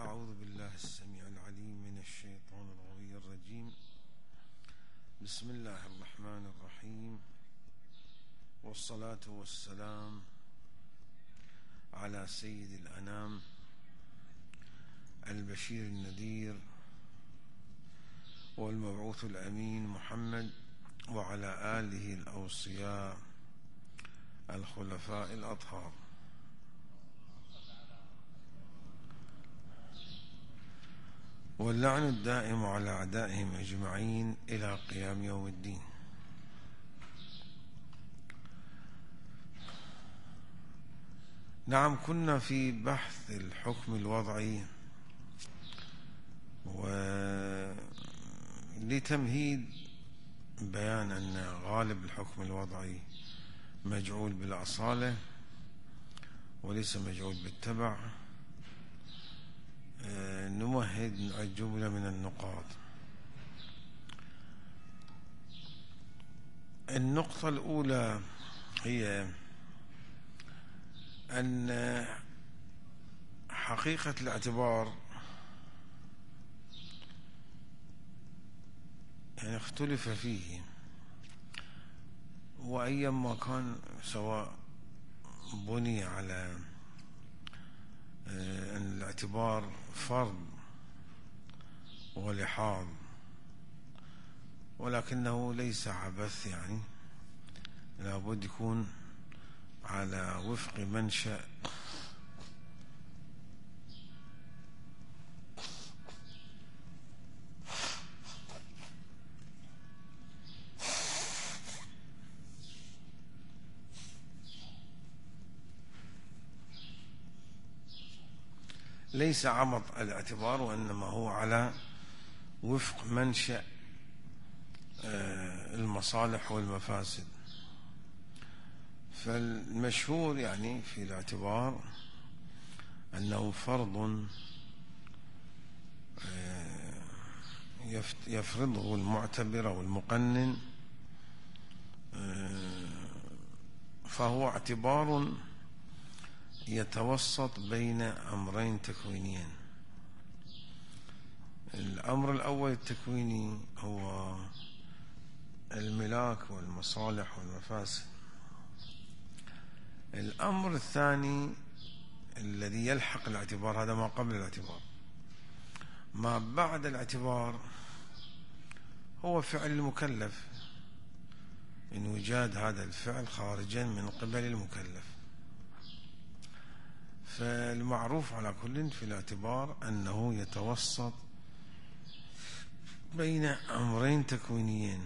أعوذ بالله السميع العليم من الشيطان الغوي الرجيم. بسم الله الرحمن الرحيم، والصلاة والسلام على سيد الأنام البشير النذير والمبعوث الأمين محمد، وعلى آله الأوصياء الخلفاء الأطهار، واللعن الدائم على أعدائهم أجمعين إلى قيام يوم الدين. نعم، كنا في بحث الحكم الوضعي، ولتمهيد بيان أن غالب الحكم الوضعي مجعول بالأصالة وليس مجعول بالتبع، نمهد جملة من النقاط. النقطة الأولى هي أن حقيقة الاعتبار يعني اختلف فيه، وأيما كان، سواء بني على أن الاعتبار فرض ولحاظ، ولكنه ليس عبث، يعني لابد يكون على وفق منشأ ليس عبط الاعتبار، وإنما هو على وفق منشأ المصالح والمفاسد. فالمشهور يعني في الاعتبار أنه فرض يفرضه المعتبر أو المقنن، فهو اعتبار يتوسط بين أمرين تكوينيين. الأمر الأول التكويني هو الملاك والمصالح والمفاسد. الأمر الثاني الذي يلحق الاعتبار، هذا ما قبل الاعتبار. ما بعد الاعتبار هو فعل المكلف، إن وجد هذا الفعل خارجا من قبل المكلف. فالمعروف على كل في الاعتبار أنه يتوسط بين أمرين تكوينيين.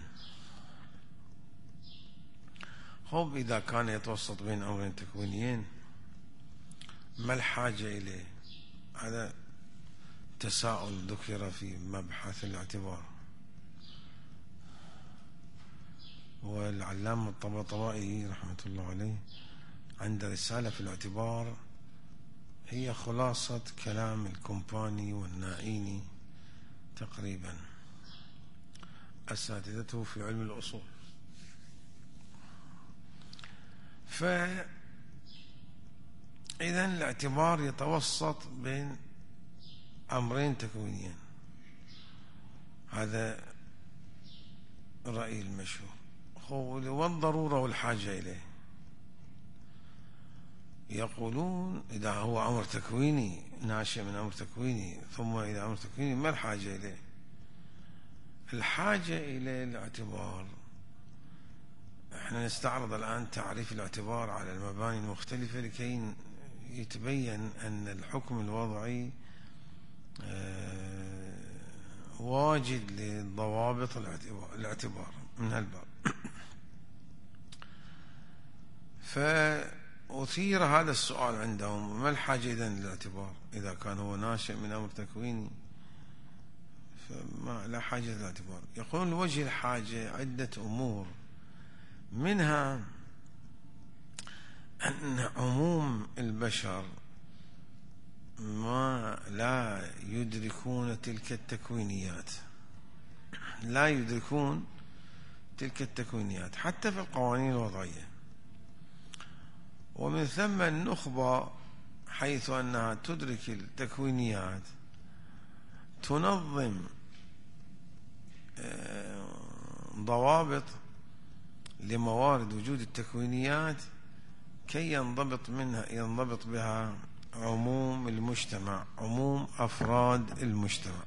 خب، إذا كان يتوسط بين أمرين تكوينيين ما الحاجة إليه؟ هذا تساؤل ذكر في مبحث الاعتبار، والعلامة الطباطبائي رحمة الله عليه عند رسالة في الاعتبار هي خلاصة كلام الكومباني والنائيني تقريبا، أساتذته في علم الأصول. فإذا الاعتبار يتوسط بين أمرين تكوينيين، هذا الرأي المشهور. والضرورة والحاجة إليه، يقولون إذا هو أمر تكويني ناشئ من أمر تكويني، ثم إذا أمر تكويني ما الحاجة إليه؟ الحاجة إلى الاعتبار، احنا نستعرض الآن تعريف الاعتبار على المباني المختلفة لكي يتبين أن الحكم الوضعي واجد لضوابط الاعتبار من هالباب. فأثير هذا السؤال عندهم: ما الحاجة إذن للاعتبار إذا كان هو ناشئ من أمر تكويني؟ فما لا حاجة للاعتبار. يقولون وجه الحاجة عدة أمور، منها أن عموم البشر ما لا يدركون تلك التكوينيات، لا يدركون تلك التكوينيات حتى في القوانين الوضعية. ومن ثم النخبة حيث أنها تدرك التكوينيات تنظم ضوابط لموارد وجود التكوينيات كي ينضبط بها عموم المجتمع، عموم أفراد المجتمع.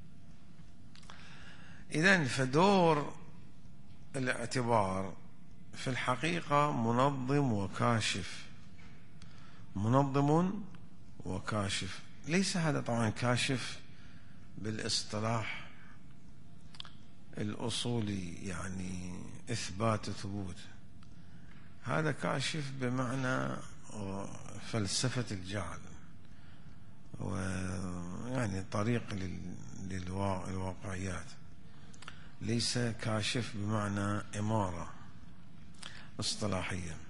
إذن فدور الاعتبار في الحقيقة منظم وكاشف، منظم وكاشف. ليس هذا طبعا كاشف بالاصطلاح الأصولي، يعني إثبات وثبوت. هذا كاشف بمعنى فلسفة الجعل، ويعني طريق للواقعيات. ليس كاشف بمعنى إمارة اصطلاحية،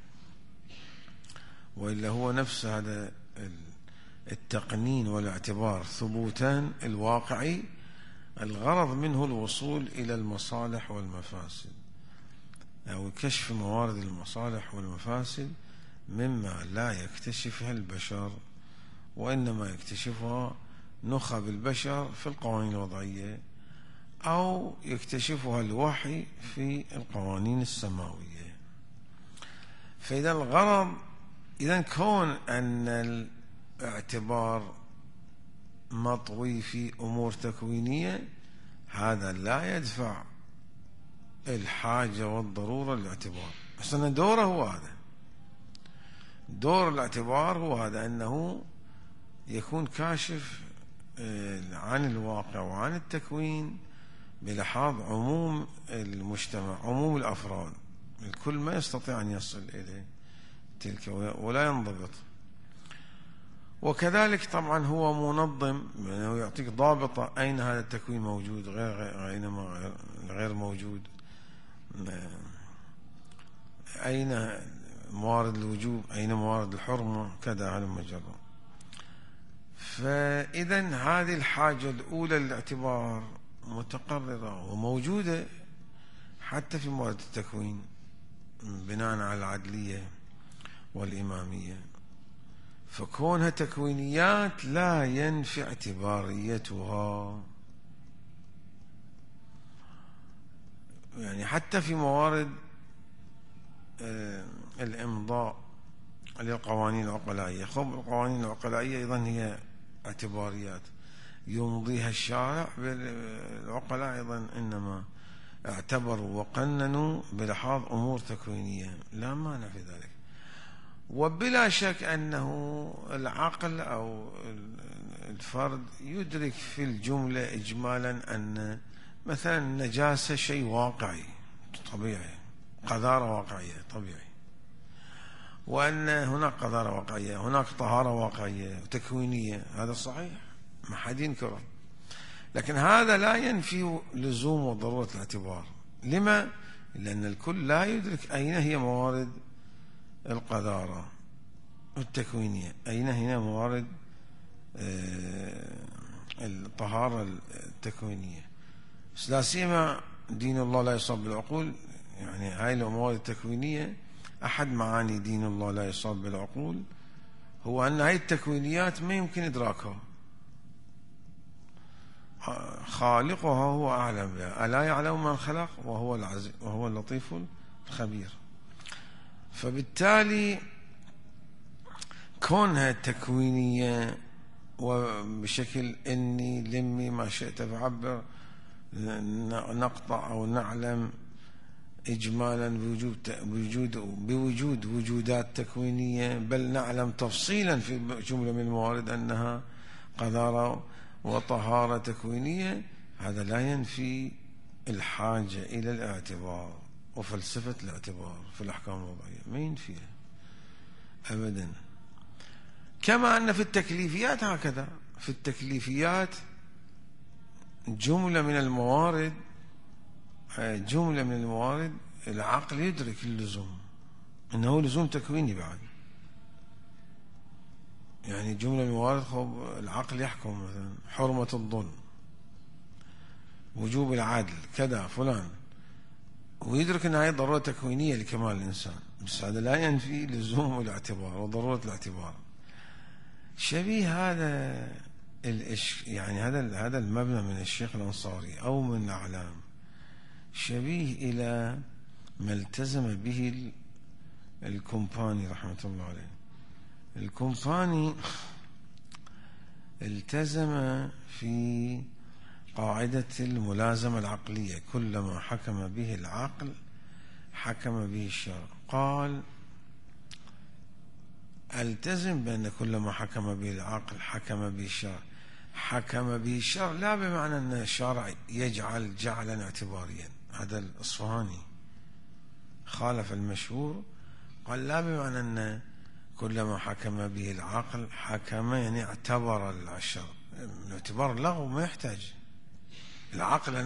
وإلا هو نفس هذا التقنين والاعتبار ثبوتان الواقعي، الغرض منه الوصول إلى المصالح والمفاسد، أو كشف موارد المصالح والمفاسد مما لا يكتشفها البشر، وإنما يكتشفها نخب البشر في القوانين الوضعية، أو يكتشفها الوحي في القوانين السماوية. فإذا الغرض، إذا كون أن الاعتبار مطوي في أمور تكوينية، هذا لا يدفع الحاجة والضرورة للاعتبار. أصلا دوره هو هذا، دور الاعتبار هو هذا، أنه يكون كاشف عن الواقع وعن التكوين بلحاظ عموم المجتمع، عموم الأفراد، الكل ما يستطيع أن يصل إليه تلك ولا ينضبط. وكذلك طبعا هو منظم، يعني يعطيك ضابطة أين هذا التكوين موجود، غير موجود، أين موارد الوجوب، أين موارد الحرمة، كذا على المجرة. فإذا هذه الحاجة الأولى للاعتبار متقررة وموجودة حتى في موارد التكوين بناء على العدلية والإمامية. فكونها تكوينيات لا ينفي اعتباريتها، يعني حتى في موارد الإمضاء للقوانين العقلائية. القوانين العقلائية أيضا هي اعتباريات يمضيها الشارع، بالعقلاء أيضا إنما اعتبروا وقننوا بلحاظ أمور تكوينية، لا مانع في ذلك. وبلا شك أنه العقل أو الفرد يدرك في الجملة إجمالا أن مثلا النجاسة شيء واقعي طبيعي، قذارة واقعية طبيعي، وأن هناك قذارة واقعية، هناك طهارة واقعية وتكوينية، هذا صحيح ما حد ينكره. لكن هذا لا ينفي لزوم وضرورة الاعتبار. لما؟ لأن الكل لا يدرك أين هي موارد القذارة التكوينية، أين هي موارد الطهارة التكوينية. لا سيما دين الله لا يصاب بالعقول، يعني هاي الموارد التكوينية أحد معاني دين الله لا يصاب بالعقول هو أن هاي التكوينيات ما يمكن إدراكها، خالقها هو أعلم بها، ألا يعلم من خلق وهو اللطيف الخبير. فبالتالي كونها تكوينية وبشكل إني لمي ما شئت فعبر، نقطع أو نعلم إجمالا بوجود وجودات تكوينية، بل نعلم تفصيلا في جملة من الموارد أنها قذارة وطهارة تكوينية، هذا لا ينفي الحاجة إلى الاعتبار وفلسفة الاعتبار في الأحكام الوضعية، ما ينفيها أبدا. كما أن في التكليفيات هكذا، في التكليفيات جملة من الموارد العقل يدرك اللزوم إنه لزوم تكويني بعد، يعني جملة من الموارد العقل يحكم مثلا حرمة الظلم، وجوب العدل، كذا فلان، ويدرك أن هذه ضرورة تكوينية لكمال الإنسان، بس هذا لا ينفي لزوم الاعتبار وضرورة الاعتبار. شبيه هذا يعني هذا المبنى من الشيخ الأنصاري أو من الأعلام شبيه إلى ما التزم به الكومباني رحمة الله عليه. الكومباني التزم في قاعدة الملازمة العقلية، كلما حكم به العقل حكم به الشرع. قال التزم بأن كلما حكم به العقل حكم به الشرع. حكم به الشرع لا بمعنى أن الشرع يجعل جعلا اعتباريا، هذا الأصفهاني خالف المشهور، قال لا بمعنى أن كلما حكم به العقل حكم يعني اعتبر الشرع. الاعتبار لغو ما يحتاج. العقل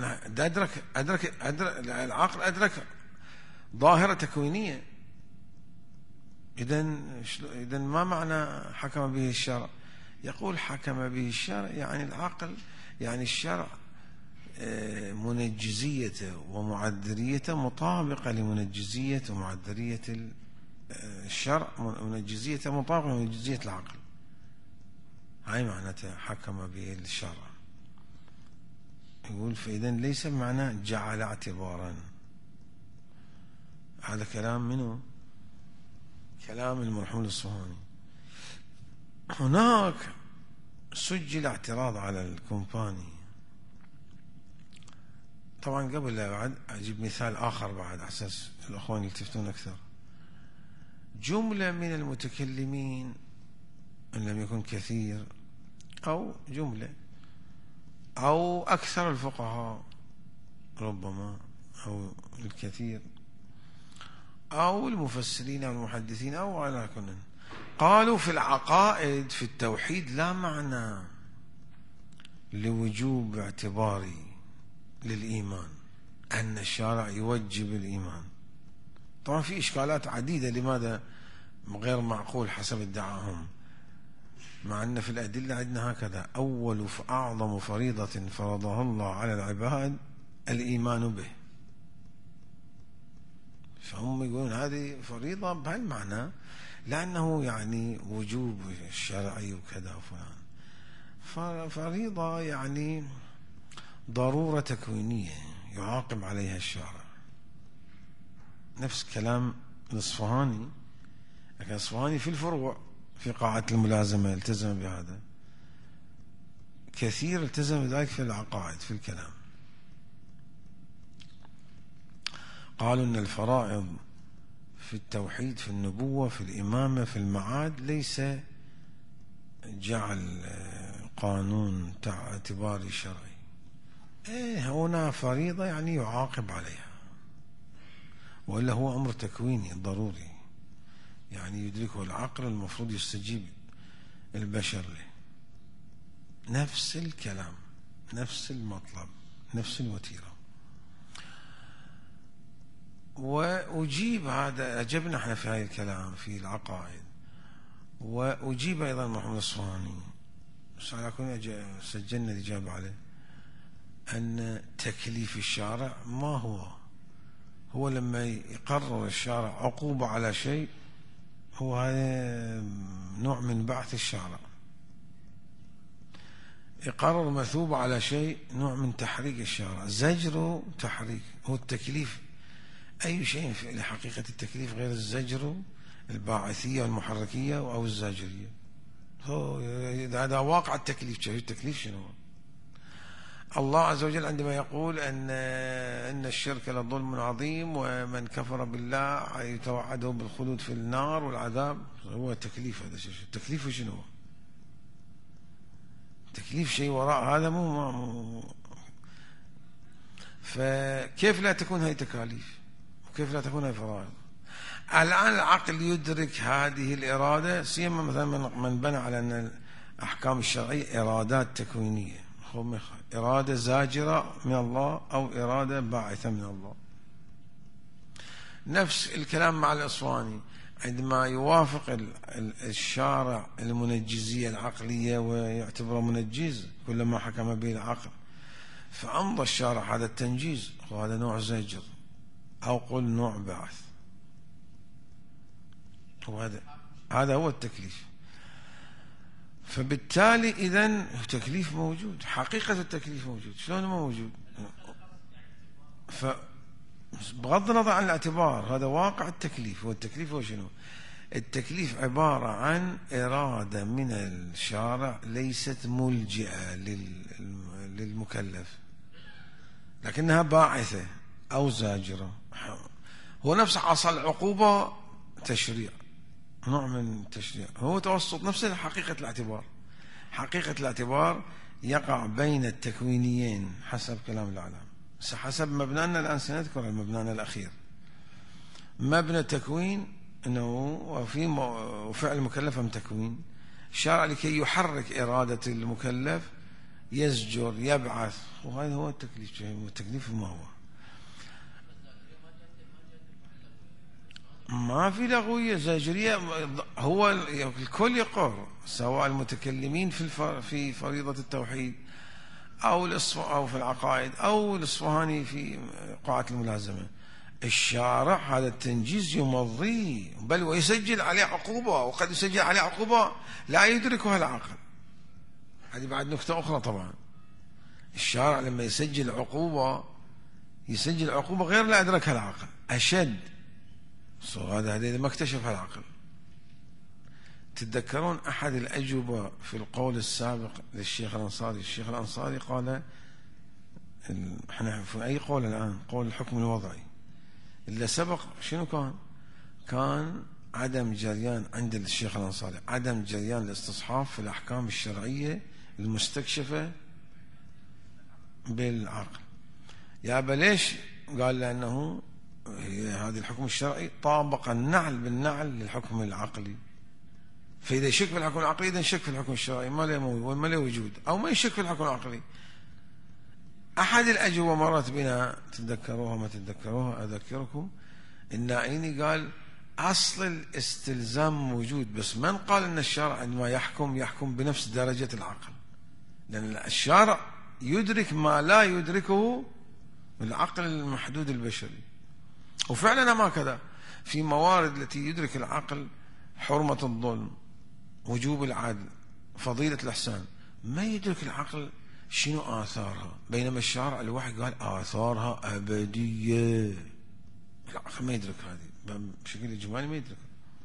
العقل أدرك ظاهرة تكوينية. إذن ما معنى حكم به الشرع؟ يقول حكم به الشرع يعني العقل، يعني الشرع منجزيته ومعذريته مطابقة لمنجزية ومعذرية الشرع، منجزيته مطابقة لمنجزية العقل. هاي معناته حكم به الشرع. يقول فإذا ليس بمعنى جعل اعتبارا. هذا كلام منه؟ كلام المرحوم الأصفهاني. هناك سجل اعتراض على الكومباني. طبعا قبل لا بعد أجيب مثال آخر بعد على أساس الأخوان يلتفتون أكثر. جملة من المتكلمين إن لم يكن كثير، أو جملة أو أكثر الفقهاء ربما، أو الكثير، أو المفسرين أو المحدثين أو على كل، قالوا في العقائد في التوحيد لا معنى لوجوب اعتباري للإيمان، أن الشارع يوجب الإيمان. طبعا في إشكالات عديدة لماذا غير معقول حسب ادعاهم، مع أن في الأدلة عندنا هكذا: أول أعظم فريضة فرضها الله على العباد الإيمان به. فهم يقولون هذه فريضة بهالمعنى، لأنه يعني وجوب الشرعي وكذا وفلان. فريضة يعني ضرورة تكوينية يعاقب عليها الشارع. نفس كلام الأصفهاني، لكن الأصفهاني في الفروع في قاعدة الملازمة التزم بهذا، كثير التزم بذلك في العقائد في الكلام. قالوا أن الفرائض في التوحيد في النبوة في الإمامة في المعاد ليس جعل قانون اعتباري شرعي. هنا فريضة يعني يعاقب عليها، وإلا هو أمر تكويني ضروري يعني يدركه العقل، المفروض يستجيب البشر له. نفس الكلام، نفس المطلب، نفس الوتيرة. وأجيب هذا، أجبنا احنا في هذا الكلام في العقائد، وأجيب أيضا محمد الصفواني سجلنا الإجابة عليه، أن تكليف الشارع ما هو لما يقرر الشارع عقوبة على شيء، هو هذا نوع من بعث الشارع. يقرر مثوبة على شيء، نوع من تحريك الشارع. زجر تحريك، هو التكليف. أي شيء لحقيقة التكليف غير الزجر الباعثية والمحركية أو الزاجرية. هذا واقع التكليف. التكليف شنو؟ الله عز وجل عندما يقول أن الشرك لظلم عظيم ومن كفر بالله يتوعده بالخلود في النار والعذاب، هو تكليف. هذا شيء التكليف شنو؟ تكليف شيء وراء هذا مو فكيف لا تكون هاي تكاليف وكيف لا تكون هاي فرائض؟ الآن العقل يدرك هذه الإرادة، سيما مثلا من بنى على أن الأحكام الشرعية إرادات تكوينية، إرادة زاجرة من الله أو إرادة باعثة من الله. نفس الكلام مع الأصفهاني، عندما يوافق الشارع المنجزية العقلية ويعتبره منجز كلما حكم به العقل، فأمضى الشارع هذا التنجيز، وهذا نوع زجر أو قل نوع بعث. هذا هو التكليف. فبالتالي إذن التكليف موجود، حقيقة التكليف موجود. شلون ما موجود؟ فبغض النظر عن الاعتبار، هذا واقع التكليف. والتكليف هو شنو؟ التكليف عبارة عن إرادة من الشارع ليست ملجئة للمكلف، لكنها باعثة أو زاجرة. هو نفس عصا العقوبة تشريع، نوع من التشريع، هو توسط نفس حقيقة الاعتبار. حقيقة الاعتبار يقع بين التكوينيين حسب كلام العلماء. حسب مبنانا الآن سنذكر المبنى الأخير. مبنى التكوين أنه وفعل المكلف أم تكوين. الشارع لكي يحرك إرادة المكلف يزجر يبعث، وهذا هو التكليف. التكليف ما هو؟ ما في لغوية زاجرية، هو الكل يقر، سواء المتكلمين في فريضة التوحيد أو في العقائد أو الإصفهاني في قاعة الملازمة. الشارع هذا التنجيز يمضيه، بل ويسجل عليه عقوبة، وقد يسجل عليه عقوبة لا يدركها العقل. هذه بعد نكتة أخرى. طبعا الشارع لما يسجل عقوبة غير لا يدركها العقل، أشد. هذا إذا ما اكتشفها العقل. تتذكرون أحد الأجوبة في القول السابق للشيخ الأنصاري. الشيخ الأنصاري قال، احنا في أي قول الآن؟ قول الحكم الوضعي. اللي سبق شنو كان عدم جريان عند الشيخ الأنصاري، عدم جريان الاستصحاف في الأحكام الشرعية المستكشفة بالعقل. يا ليش؟ قال لأنه هذا الحكم الشرعي طابق النعل بالنعل للحكم العقلي، فإذا يشك في الحكم العقلي إذا يشك في الحكم الشرعي، ما له وجود، أو ما يشك في الحكم العقلي. أحد الأجوبة مرت بنا، تتذكروها ما تتذكروها أذكركم. النائيني قال أصل الاستلزام موجود، بس من قال أن الشارع عندما يحكم بنفس درجة العقل؟ لأن الشارع يدرك ما لا يدركه العقل المحدود البشري. وفعلا ما كذا، في موارد التي يدرك العقل حرمة الظلم، وجوب العدل، فضيلة الإحسان، ما يدرك العقل شنو آثارها، بينما الشارع الوحي قال آثارها أبدية. العقل ما يدرك هذه بشكل إجمالي، ما يدرك،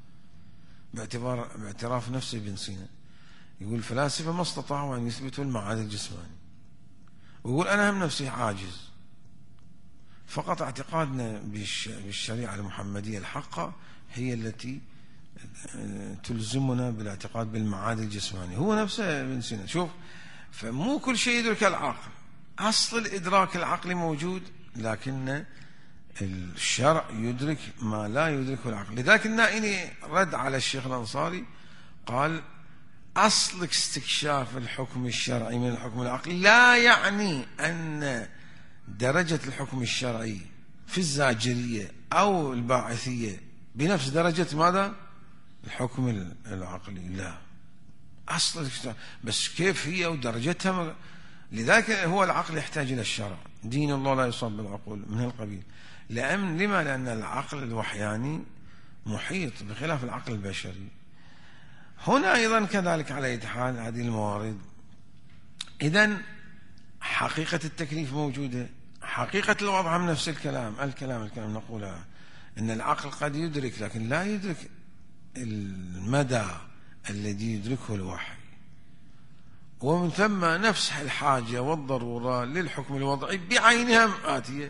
باعتراف نفسه ابن سينا. يقول الفلاسفة ما استطاعوا أن يثبتوا المعاد الجسماني، ويقول أنا هم نفسي عاجز. فقط اعتقادنا بالشريعة المحمدية الحقة هي التي تلزمنا بالاعتقاد بالمعاد الجسماني. هو نفسه ابن سينا. شوف، فمو كل شيء يدرك العقل، أصل الإدراك العقلي موجود، لكن الشرع يدرك ما لا يدركه العقل. لذلك النائيني رد على الشيخ الأنصاري قال أصل استكشاف الحكم الشرعي من الحكم العقلي لا يعني أن درجة الحكم الشرعي في الزاجرية أو الباعثية بنفس درجة ماذا؟ الحكم العقلي. لا، أصل بس كيف هي ودرجتها. لذلك هو العقل يحتاج إلى الشرع. دين الله لا يصاب بالعقول من القبيل. لما؟ لأن العقل الوحياني محيط بخلاف العقل البشري. هنا أيضا كذلك على أي حال هذه الموارد. إذن حقيقة التكليف موجودة، حقيقة الوضع من نفس الكلام نقولها، إن العقل قد يدرك لكن لا يدرك المدى الذي يدركه الوحي. ومن ثم نفس الحاجة والضرورة للحكم الوضعي بعينها آتية.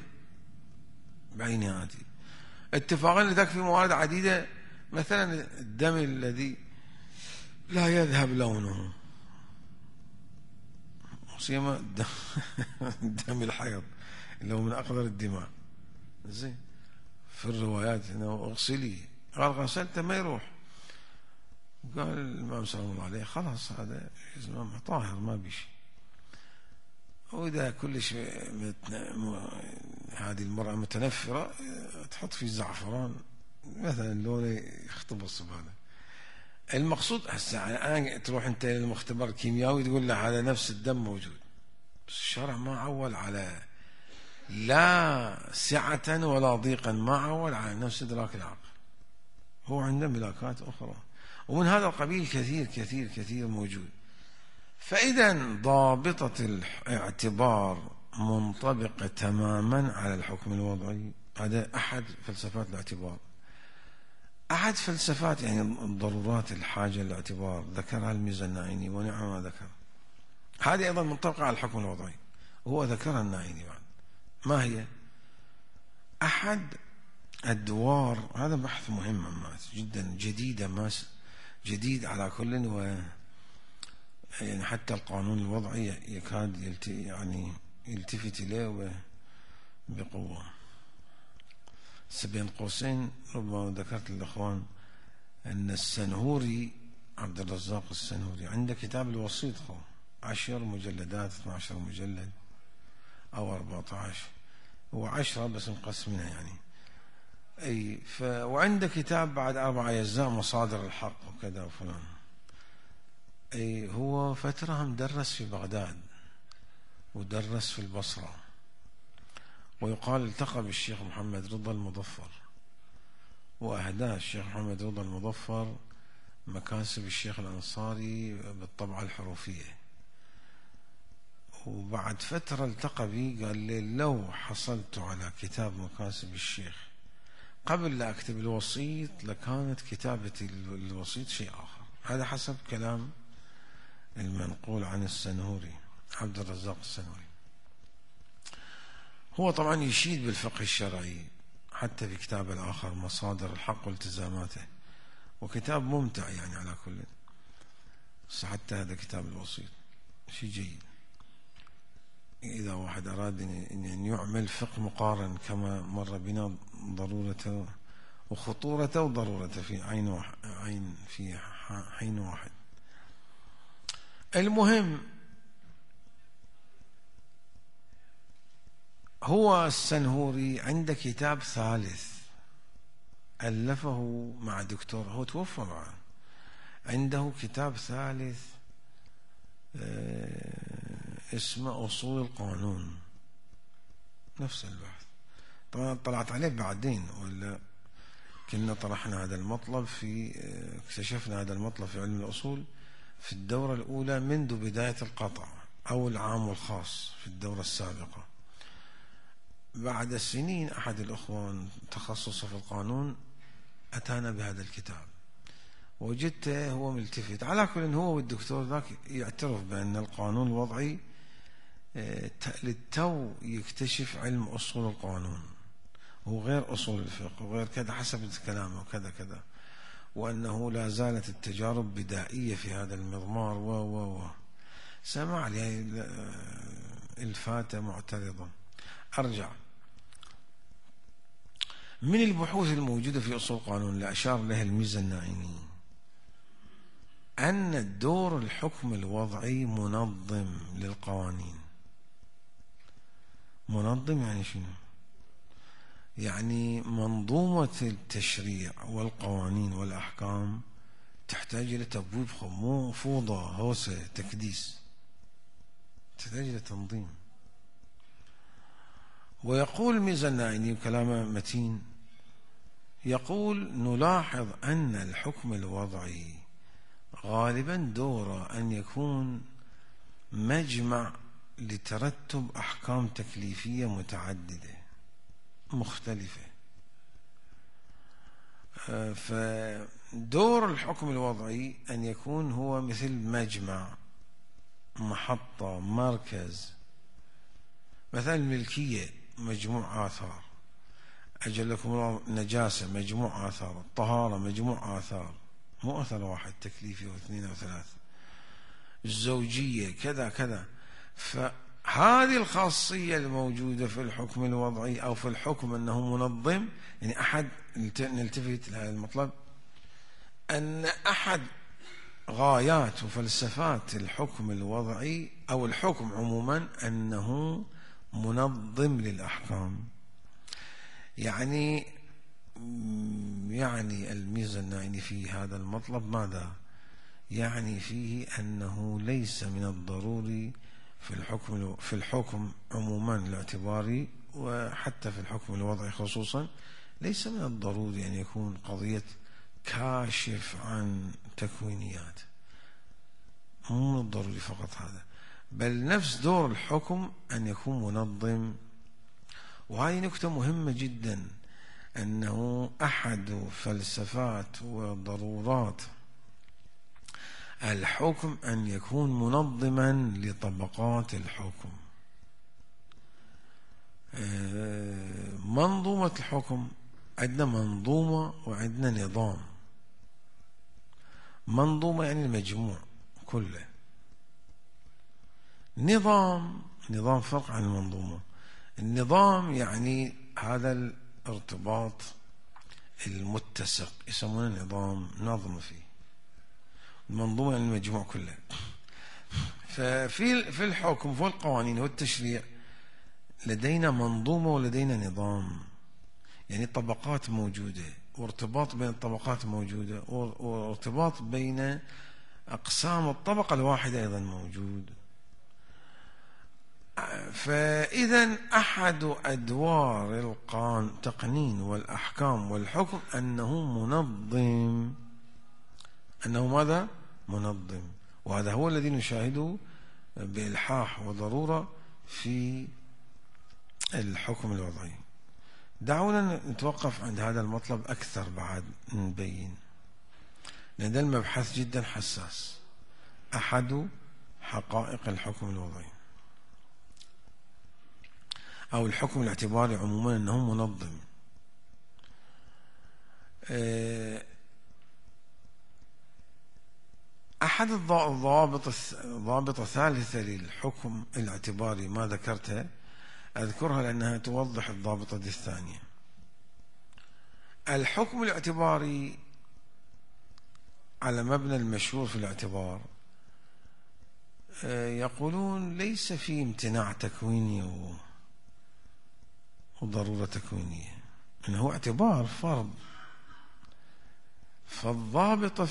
اتفاقا لذلك في موارد عديدة، مثلا الدم الذي لا يذهب لونه، سيما دم الحيض اللي هو من أقدر الدماء. زين، في الروايات انه اغسليه، قال غسلته ما يروح. قال الإمام سلام الله عليه خلاص هذا طاهر ما بيشي. وإذا كلش هذه المرأة متنفرة تحط فيه زعفران مثلا لونه يختبص بهذا. المقصود هسه الآن تروح أنت للمختبر الكيميائي تقول له هذا نفس الدم موجود، بس الشرع ما عول على لا سعة ولا ضيقا، ما عول على نفس إدراك العقل. هو عنده ملاكات أخرى، ومن هذا القبيل كثير كثير كثير موجود. فإذا ضابطة الاعتبار منطبقة تماما على الحكم الوضعي. هذا أحد فلسفات الاعتبار. أحد فلسفات يعني ضرورات الحاجة للاعتبار ذكرها الميزة الناعيني، ونعم ما ذكر. هذه أيضا منطبقة على الحكم الوضعي، وهو ذكرها الناعيني بعد. ما هي؟ أحد أدوار، هذا بحث مهم جدا، جديد على كل، و يعني حتى القانون الوضعي يكاد يلتفت إليه بقوة. بين قوسين ربما ذكرت للأخوان أن السنهوري، عبد الرزاق السنهوري، عنده كتاب الوسيط 10 مجلدات، 12 مجلد أو 14، هو 10 بس مقسمينها يعني. وعنده كتاب بعد 4 أجزاء مصادر الحق وكذا وفلان. هو فترة مدرس في بغداد ودرس في البصرة، ويقال التقى بالشيخ محمد رضا المظفر، وأهداه الشيخ محمد رضا المظفر مكاسب الشيخ الأنصاري بالطبعة الحروفية. وبعد فترة التقى بي قال لي لو حصلت على كتاب مكاسب الشيخ قبل لا أكتب الوسيط لكانت كتابة الوسيط شيء آخر. هذا حسب كلام المنقول عن السنهوري، عبد الرزاق السنهوري. هو طبعا يشيد بالفقه الشرعي حتى في كتاب الآخر مصادر الحق والتزاماته، وكتاب ممتع يعني على كل. حتى هذا كتاب الوسيط شيء جيد إذا واحد أراد أن يعمل فقه مقارن كما مر بنا ضرورته وخطورته وضرورته في حين واحد. المهم، هو السنهوري عنده كتاب ثالث ألفه مع دكتور، هو توفى معه، عنده كتاب ثالث اسمه أصول القانون، نفس البحث. طبعا طلعت عليه بعدين، ولا كنا طرحنا هذا المطلب اكتشفنا هذا المطلب في علم الأصول في الدورة الأولى منذ بداية القطع أو العام والخاص في الدورة السابقة. بعد السنين أحد الأخوان تخصصه في القانون أتانا بهذا الكتاب، وجدته هو ملتفت. على كل، هو والدكتور ذاك يعترف بأن القانون الوضعي للتو يكتشف علم أصول القانون وغير أصول الفقه وغير كذا حسب كلامه وكذا كذا، وأنه لا زالت التجارب بدائية في هذا المضمار سمع لي الفاتة معترضا. أرجع من البحوث الموجودة في أصول القانون اللي أشار لها الميزة الناعيني أن الدور الحكم الوضعي منظم للقوانين. منظم يعني شنو؟ يعني منظومة التشريع والقوانين والأحكام تحتاج إلى تبويب، مو فوضى هوسة تكديس، تحتاج إلى تنظيم. ويقول الميزة الناعيني كلامه متين، يقول نلاحظ أن الحكم الوضعي غالبا دوره أن يكون مجمع لترتب أحكام تكليفية متعددة مختلفة. فدور الحكم الوضعي أن يكون هو مثل مجمع، محطة، مركز. مثلا الملكية مجموع آثار، أجلكم الله نجاسة مجموع آثار، الطهارة مجموع آثار، مو أثر واحد تكليفي أو 2 أو 3. الزوجية كذا كذا. فهذه الخاصية الموجودة في الحكم الوضعي أو في الحكم أنه منظم. يعني أحد نلتفت لهذا المطلب، أن أحد غايات وفلسفات الحكم الوضعي أو الحكم عموما أنه منظم للأحكام. يعني الميزة الناعيني في هذا المطلب ماذا؟ يعني فيه أنه ليس من الضروري في الحكم عموما الاعتباري وحتى في الحكم الوضعي خصوصا، ليس من الضروري أن يكون قضية كاشف عن تكوينيات، مو من الضروري فقط هذا، بل نفس دور الحكم أن يكون منظم. وهذه نكتة مهمة جدا، أنه أحد فلسفات وضرورات الحكم أن يكون منظما لطبقات الحكم. منظومة الحكم عندنا منظومة وعندنا نظام. منظومة يعني المجموع كله، نظام فرق عن المنظومة. النظام يعني هذا الارتباط المتسق، يسمونه نظام، نظم فيه. المنظومة يعني المجموع كله. ففي الحكم والقوانين والتشريع لدينا منظومة ولدينا نظام، يعني طبقات موجودة، وارتباط بين الطبقات موجودة، وارتباط بين أقسام الطبقة الواحدة أيضا موجود. فإذا أحد أدوار التقنين والأحكام والحكم أنه منظم، أنه ماذا؟ منظم. وهذا هو الذي نشاهده بإلحاح وضرورة في الحكم الوضعي. دعونا نتوقف عند هذا المطلب أكثر بعد نبين، لأن المبحث جدا حساس. أحد حقائق الحكم الوضعي أو الحكم الاعتباري عموما أنه منظم. أحد الضوابط الثالثة للحكم الاعتباري ما ذكرتها أذكرها لأنها توضح الضابطة الثانية. الحكم الاعتباري على مبنى المشهور في الاعتبار يقولون ليس في امتناع تكويني وضرورة تكوينية، إنه اعتبار فرض. فالضابطة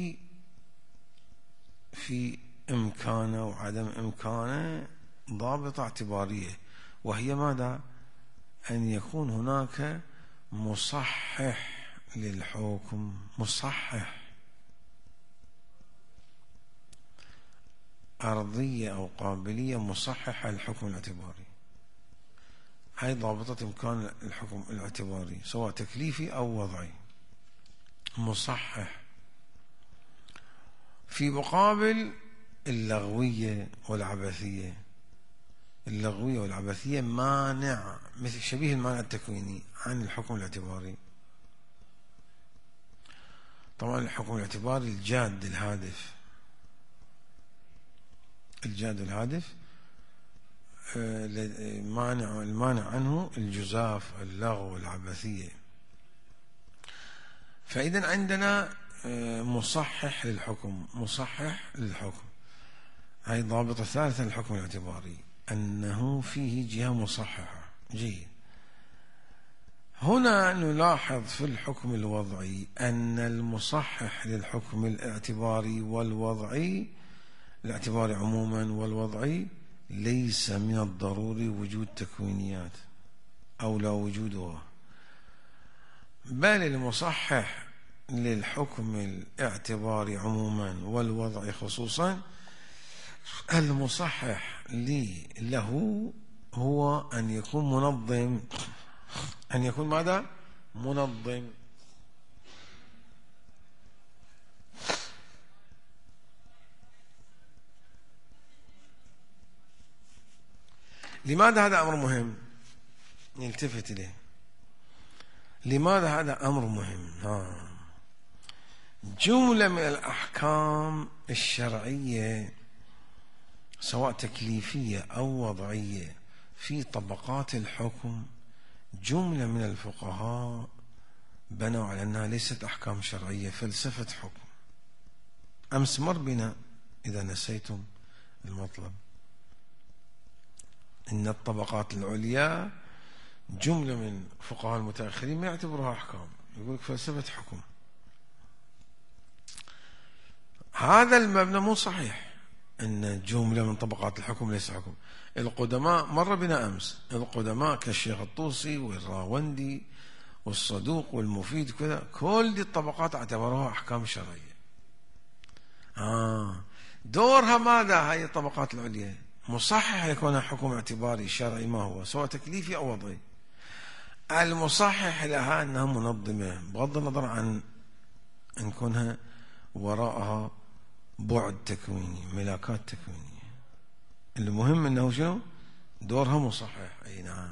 في إمكانه وعدم إمكانه ضابطة اعتبارية، وهي ماذا؟ أن يكون هناك مصحح للحكم، مصحح، أرضية أو قابلية مصححة للحكم الاعتباري. هاي ضابطة إمكان الحكم الاعتباري سواء تكليفي أو وضعي، مصحح، في مقابل اللغوية والعبثية. اللغوية والعبثية مانع، مثل شبيه المانع التكويني عن الحكم الاعتباري. طبعا الحكم الاعتباري الجاد الهادف، المانع عنه الجزاف، اللغو والعبثية. فإذا عندنا مصحح للحكم، هاي الضابطة الثالثة للحكم الاعتباري، أنه فيه جهة مصححة. جيد. هنا نلاحظ في الحكم الوضعي أن المصحح للحكم الاعتباري والوضعي، الاعتباري عموما والوضعي، ليس من الضروري وجود تكوينيات أو لا وجودها، بل المصحح للحكم الاعتباري عموما والوضعي خصوصا، المصحح له هو أن يكون منظم. أن يكون ماذا؟ منظم. لماذا هذا أمر مهم؟ نلتفت إليه. لماذا هذا أمر مهم؟ جملة من الأحكام الشرعية سواء تكليفية أو وضعية في طبقات الحكم، جملة من الفقهاء بنوا على أنها ليست أحكام شرعية، فلسفة حكم. أمس مر بنا إذا نسيتم المطلب إن الطبقات العليا جملة من فقهاء المتأخرين ما يعتبرها أحكام، يقول فلسفة حكم. هذا المبنى مو صحيح، أن جملة من طبقات الحكم ليس حكم. القدماء مر بنا أمس، القدماء كالشيخ الطوسي والراوندي والصدوق والمفيد كذا، كل دي الطبقات اعتبروها أحكام شرعية. دورها ماذا؟ هاي الطبقات العليا مصحح لكونها حكم اعتباري شرعي ما هو، سواء تكليفي أو وضعي. المصحح لها أنها منظمة، بغض النظر عن أن كونها وراءها بعد تكويني، ملاكات تكوينية. المهم أنه شنو؟ دورها مصحح. أي نعم.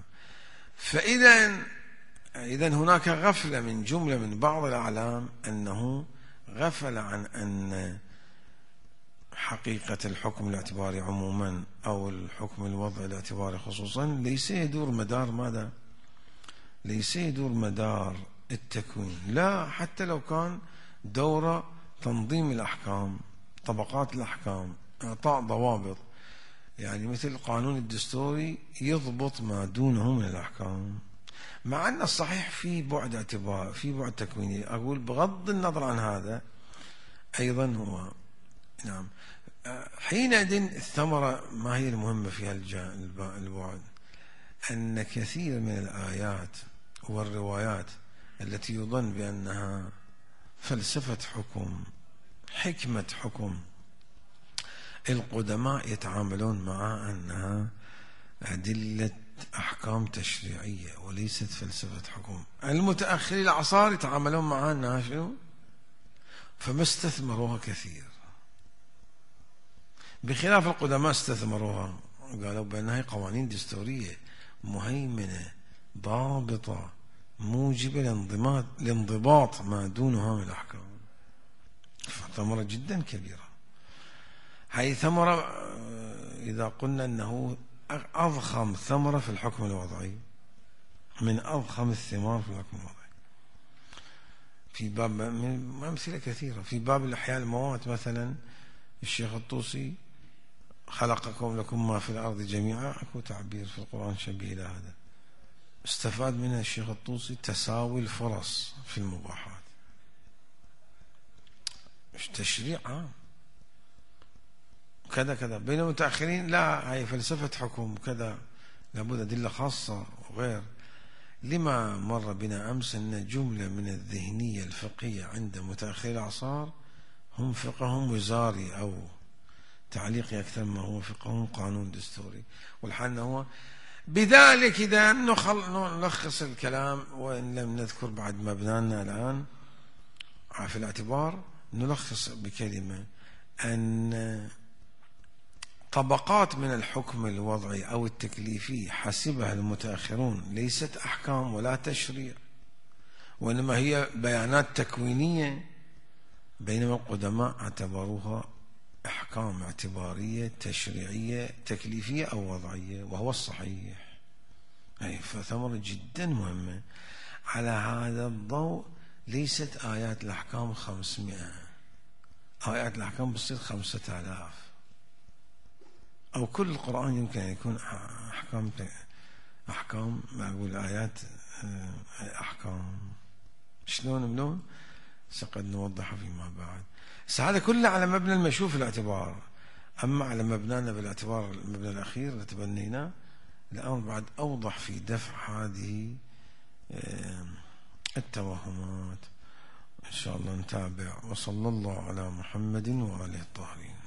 فإذا هناك غفلة من جملة من بعض الأعلام، أنه غفل عن أن حقيقة الحكم الاعتباري عموما أو الحكم الوضعي الاعتباري خصوصا ليس يدور مدار ماذا؟ ليس يدور مدار التكوين، لا، حتى لو كان دور تنظيم الأحكام، طبقات الأحكام، إعطاء ضوابط، يعني مثل القانون الدستوري يضبط ما دونه من الأحكام، مع أن الصحيح في بعد اعتبار، في بعد تكويني. أقول بغض النظر عن هذا أيضا هو نعم. حينئذ الثمرة ما هي المهمة في البعد؟ أن كثير من الآيات والروايات التي يظن بأنها فلسفة حكم، حكمة حكم، القدماء يتعاملون معها أنها أدلة أحكام تشريعية وليست فلسفة حكم. المتأخرين الأعصار يتعاملون معها أنها شنو؟ فما استثمروها كثير، بخلاف القدماء استثمروها، قالوا بأنها قوانين دستورية مهيمنة ضابطة موجبة لانضباط ما دونها من الأحكام. ثمرة جدا كبيرة. هذه ثمرة إذا قلنا أنه أضخم ثمرة في الحكم الوضعي، من أضخم الثمار في الحكم الوضعي، في باب أمثلة كثيرة. في باب الأحياء الموات مثلا، الشيخ الطوسي خلقكم لكم ما في الأرض جميعا، أكو تعبير في القرآن شبيه لهذا، استفاد منها الشيخ الطوسي تساوي الفرص في المباحات. مش تشريع كذا كذا، بين المتأخرين لا، هي فلسفة حكم كذا، لابد أدلة خاصة وغير. لما مر بنا أمس أن جملة من الذهنية الفقهية عند متأخري الأعصار هم فقههم وزاري أو تعليقي أكثر ما هو فقههم قانون دستوري، والحال هو بذلك. إذا نلخص الكلام، وإن لم نذكر بعد مبنانا الآن في الاعتبار، نلخص بكلمة أن طبقات من الحكم الوضعي أو التكليفي حسبها المتأخرون ليست أحكام ولا تشريع، وإنما هي بيانات تكوينية، بينما القدماء اعتبروها أحكام اعتبارية تشريعية تكليفية أو وضعية، وهو الصحيح. أي فثمرة جدا مهمة. على هذا الضوء ليست آيات الأحكام 500، آيات الأحكام بتصير 5000، أو كل القرآن يمكن أن يكون أحكام ما أقول آيات أحكام. شلون ملون سقد نوضح فيما بعد. هذا كله على مبنى المشوف الاعتبار. أما على مبنانا بالاعتبار، المبنى الأخير اللي تبنيناه الآن بعد أوضح في دفع هذه التوهمات. إن شاء الله نتابع. وصلى الله على محمد وآله الطاهرين.